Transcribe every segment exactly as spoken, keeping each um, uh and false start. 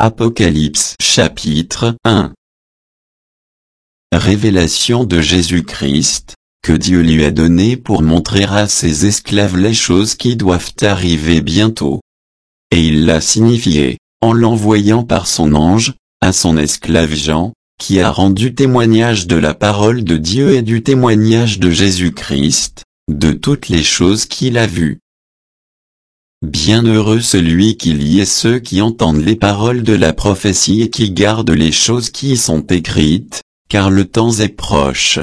Apocalypse chapitre un. Révélation de Jésus-Christ, que Dieu lui a donnée pour montrer à ses esclaves les choses qui doivent arriver bientôt. Et il l'a signifié, en l'envoyant par son ange, à son esclave Jean, qui a rendu témoignage de la parole de Dieu et du témoignage de Jésus-Christ, de toutes les choses qu'il a vues. Bienheureux celui qui lit et ceux qui entendent les paroles de la prophétie et qui gardent les choses qui y sont écrites, car le temps est proche.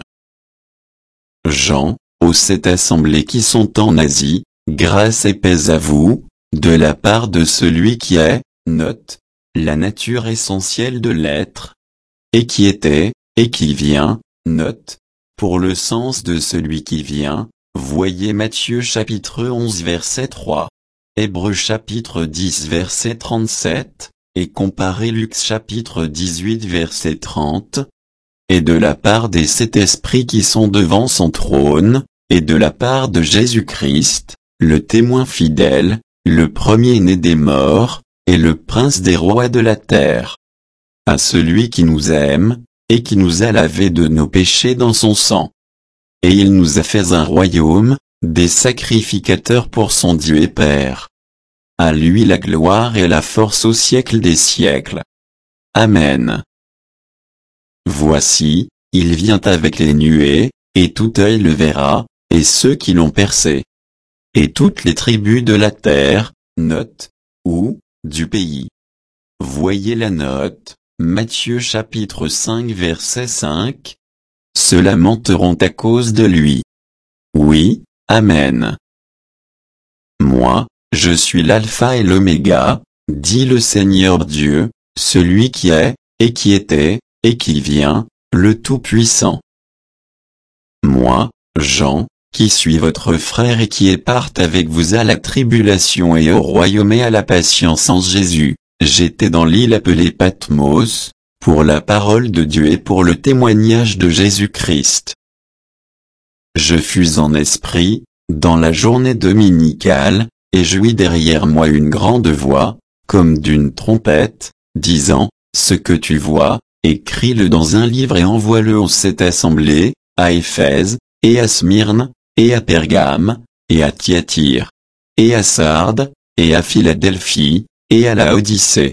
Jean, aux sept assemblées qui sont en Asie, grâce et paix à vous, de la part de celui qui est, note, la nature essentielle de l'être, et qui était, et qui vient, note, pour le sens de celui qui vient, voyez Matthieu chapitre onze verset trois. Hébreux chapitre dix verset trente-sept, et comparez Luc chapitre dix-huit verset trente, et de la part des sept esprits qui sont devant son trône, et de la part de Jésus-Christ, le témoin fidèle, le premier-né des morts, et le prince des rois de la terre. À celui qui nous aime, et qui nous a lavés de nos péchés dans son sang. Et il nous a fait un royaume, des sacrificateurs pour son Dieu et Père. À lui la gloire et la force au siècle des siècles. Amen. Voici, il vient avec les nuées, et tout œil le verra, et ceux qui l'ont percé. Et toutes les tribus de la terre, note, ou, du pays. Voyez la note, Matthieu chapitre cinq verset cinq. Se lamenteront à cause de lui. Oui, Amen. Moi, je suis l'alpha et l'oméga, dit le Seigneur Dieu, celui qui est, et qui était, et qui vient, le Tout-Puissant. Moi, Jean, qui suis votre frère et qui est part avec vous à la tribulation et au royaume et à la patience en Jésus, j'étais dans l'île appelée Patmos, pour la parole de Dieu et pour le témoignage de Jésus-Christ. Je fus en esprit, dans la journée dominicale, et j'ouïs derrière moi une grande voix, comme d'une trompette, disant, ce que tu vois, écris-le dans un livre et envoie-le aux sept assemblées, à Éphèse, et à Smyrne, et à Pergame, et à Thyatire, et à Sardes, et à Philadelphie, et à Laodicée.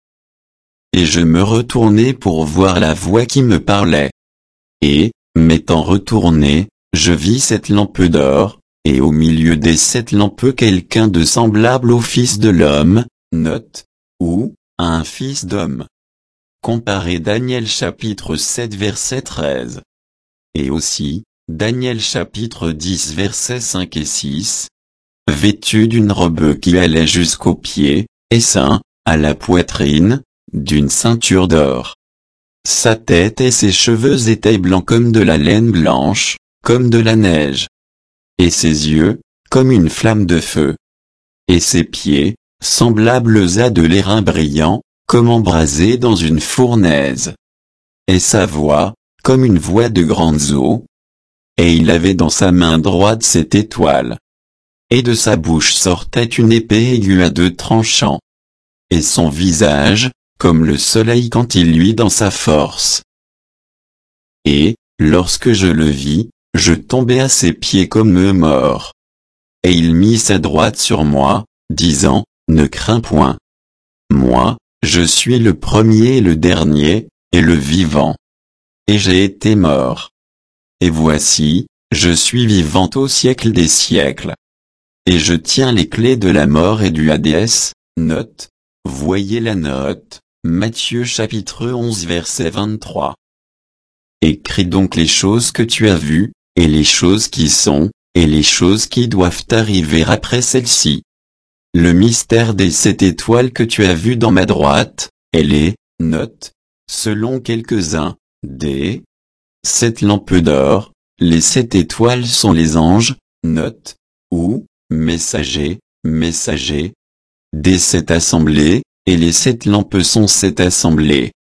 Et je me retournai pour voir la voix qui me parlait. Et, m'étant retourné, je vis sept lampes d'or, et au milieu des sept lampes quelqu'un de semblable au Fils de l'homme, note, ou, à un fils d'homme. Comparez Daniel chapitre sept verset treize. Et aussi, Daniel chapitre dix versets cinq et six. Vêtu d'une robe qui allait jusqu'aux pieds, et ceint, à la poitrine, d'une ceinture d'or. Sa tête et ses cheveux étaient blancs comme de la laine blanche, comme de la neige. Et ses yeux, comme une flamme de feu. Et ses pieds, semblables à de l'airain brillant, comme embrasés dans une fournaise. Et sa voix, comme une voix de grandes eaux. Et il avait dans sa main droite cette étoile. Et de sa bouche sortait une épée aiguë à deux tranchants. Et son visage, comme le soleil quand il luit dans sa force. Et, lorsque je le vis, je tombai à ses pieds comme mort. Et il mit sa droite sur moi, disant, ne crains point. Moi, je suis le premier et le dernier, et le vivant. Et j'ai été mort. Et voici, je suis vivant au siècle des siècles. Et je tiens les clés de la mort et du Hadès, note, voyez la note, Matthieu chapitre onze verset vingt-trois. Écris donc les choses que tu as vues, et les choses qui sont, et les choses qui doivent arriver après celles-ci. Le mystère des sept étoiles que tu as vues dans ma droite, elle est, note, selon quelques-uns, des sept lampes d'or, les sept étoiles sont les anges, note, ou, messagers, messagers, des sept assemblées, et les sept lampes sont sept assemblées.